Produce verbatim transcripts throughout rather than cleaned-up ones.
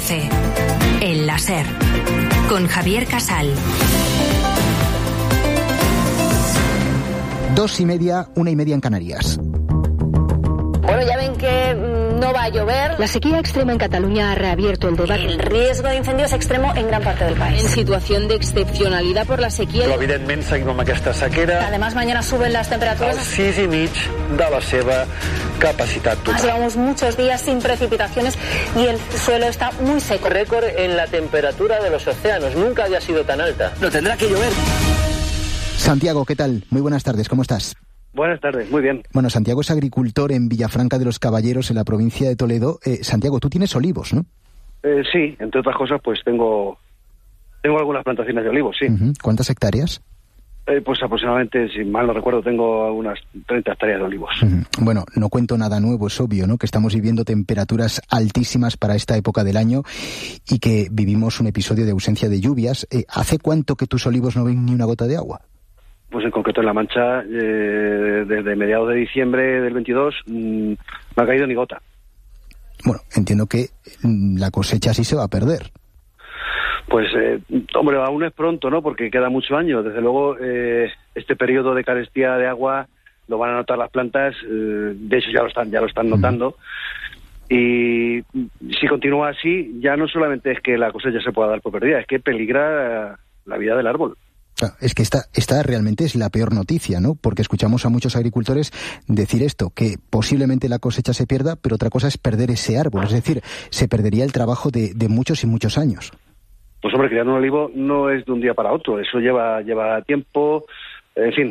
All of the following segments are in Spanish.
once. El láser. Con Javier Casal. Dos y media, una y media en Canarias. Bueno, ya ven que mmm, no va a llover. La sequía extrema en Cataluña ha reabierto el debate. El riesgo de incendios extremo en gran parte del país. En situación de excepcionalidad por la sequía. Però evidentment seguim amb aquesta sequera. Además, mañana suben las temperaturas. Al sis i mig de la seva capacitat total. Llevamos muchos días sin precipitaciones y el suelo está muy seco. Récord en la temperatura de los océanos. Nunca había sido tan alta. No tendrá que llover. Santiago, ¿qué tal? Muy buenas tardes, ¿cómo estás? Buenas tardes, muy bien. Bueno, Santiago es agricultor en Villafranca de los Caballeros, en la provincia de Toledo. Eh, Santiago, tú tienes olivos, ¿no? Eh, sí, entre otras cosas, pues tengo tengo algunas plantaciones de olivos, sí. Uh-huh. ¿Cuántas hectáreas? Eh, pues aproximadamente, si mal no recuerdo, tengo unas treinta hectáreas de olivos. Uh-huh. Bueno, no cuento nada nuevo, es obvio, ¿no? Que estamos viviendo temperaturas altísimas para esta época del año y que vivimos un episodio de ausencia de lluvias. Eh, ¿Hace cuánto que tus olivos no ven ni una gota de agua? Pues en concreto en La Mancha, eh, desde mediados de diciembre del veintidós, mmm, no ha caído ni gota. Bueno, entiendo que mmm, la cosecha sí se va a perder. Pues, eh, hombre, aún es pronto, ¿no? Porque queda mucho año. Desde luego, eh, este periodo de carestía de agua lo van a notar las plantas. Eh, de hecho, ya lo están, ya lo están notando. Mm. Y si continúa así, ya no solamente es que la cosecha se pueda dar por perdida, es que peligra la vida del árbol. Es que esta, esta realmente es la peor noticia, ¿no? Porque escuchamos a muchos agricultores decir esto, que posiblemente la cosecha se pierda, pero otra cosa es perder ese árbol. Es decir, se perdería el trabajo de, de muchos y muchos años. Pues hombre, criar un olivo no es de un día para otro. Eso lleva lleva tiempo. En fin,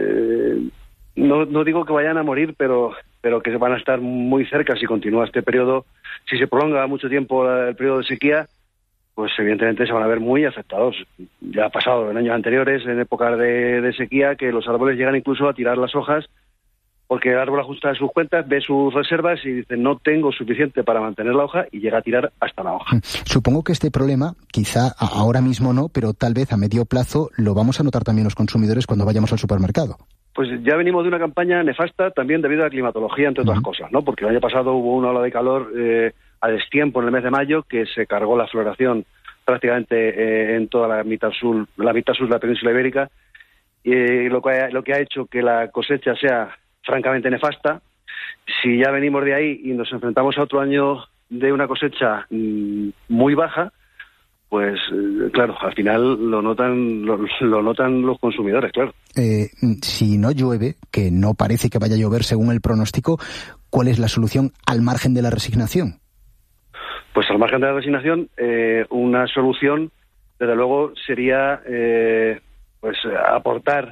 eh, no, no digo que vayan a morir, pero, pero que van a estar muy cerca si continúa este periodo. Si se prolonga mucho tiempo el periodo de sequía, pues evidentemente se van a ver muy afectados. Ya ha pasado en años anteriores, en épocas de, de sequía, que los árboles llegan incluso a tirar las hojas porque el árbol ajusta sus cuentas, ve sus reservas y dice no tengo suficiente para mantener la hoja y llega a tirar hasta la hoja. Supongo que este problema, quizá ahora mismo no, pero tal vez a medio plazo lo vamos a notar también los consumidores cuando vayamos al supermercado. Pues ya venimos de una campaña nefasta también debido a la climatología, entre otras uh-huh. cosas, ¿no? Porque el año pasado hubo una ola de calor eh, a destiempo en el mes de mayo que se cargó la floración prácticamente eh, en toda la mitad sur, la mitad sur de la península ibérica, y eh, lo que ha, lo que ha hecho que la cosecha sea francamente nefasta. Si ya venimos de ahí y nos enfrentamos a otro año de una cosecha mmm, muy baja, pues eh, claro, al final lo notan lo, lo notan los consumidores, claro. Eh, si no llueve, que no parece que vaya a llover según el pronóstico, ¿cuál es la solución al margen de la resignación? Pues al margen de la resignación, eh, una solución, desde luego, sería eh, pues aportar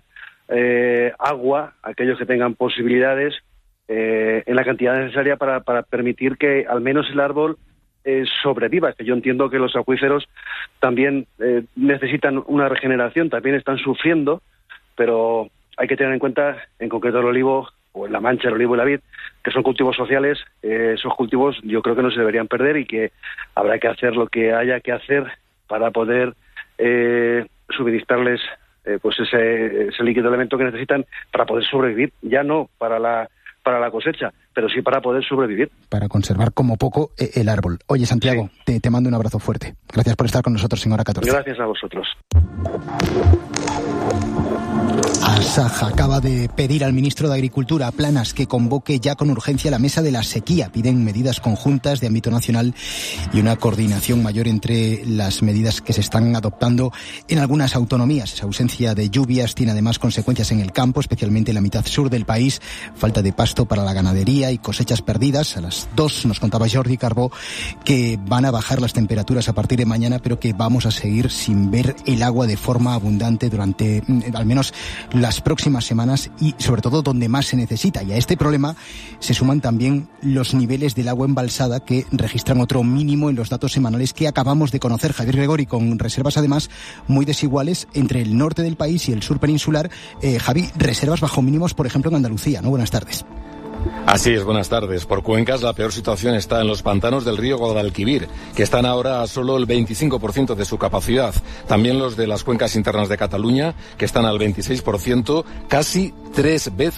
eh, agua a aquellos que tengan posibilidades eh, en la cantidad necesaria para, para permitir que al menos el árbol eh, sobreviva. Que yo entiendo que los acuíferos también eh, necesitan una regeneración, también están sufriendo, pero hay que tener en cuenta, en concreto el olivo, o en La Mancha, el olivo y la vid, que son cultivos sociales. Eh, esos cultivos yo creo que no se deberían perder y que habrá que hacer lo que haya que hacer para poder eh, suministrarles eh, pues ese, ese líquido elemento que necesitan para poder sobrevivir, ya no para la para la cosecha, pero sí para poder sobrevivir. Para conservar como poco eh, el árbol. Oye, Santiago, sí. te, te mando un abrazo fuerte. Gracias por estar con nosotros en Hora catorce. Gracias a vosotros. Asaja acaba de pedir al ministro de Agricultura, Planas, que convoque ya con urgencia la mesa de la sequía. Piden medidas conjuntas de ámbito nacional y una coordinación mayor entre las medidas que se están adoptando en algunas autonomías. Esa ausencia de lluvias tiene además consecuencias en el campo, especialmente en la mitad sur del país. Falta de pasto para la ganadería y cosechas perdidas. A las dos nos contaba Jordi Carbó que van a bajar las temperaturas a partir de mañana, pero que vamos a seguir sin ver el agua de forma abundante durante al menos las próximas semanas y sobre todo donde más se necesita. Y a este problema se suman también los niveles del agua embalsada que registran otro mínimo en los datos semanales que acabamos de conocer. Javier Gregori, con reservas además muy desiguales entre el norte del país y el sur peninsular. Eh, Javi, reservas bajo mínimos, por ejemplo, en Andalucía, ¿no? Buenas tardes. Así es, buenas tardes. Por cuencas la peor situación está en los pantanos del río Guadalquivir, que están ahora a solo el veinticinco por ciento de su capacidad. También los de las cuencas internas de Cataluña, que están al veintiséis por ciento, casi tres veces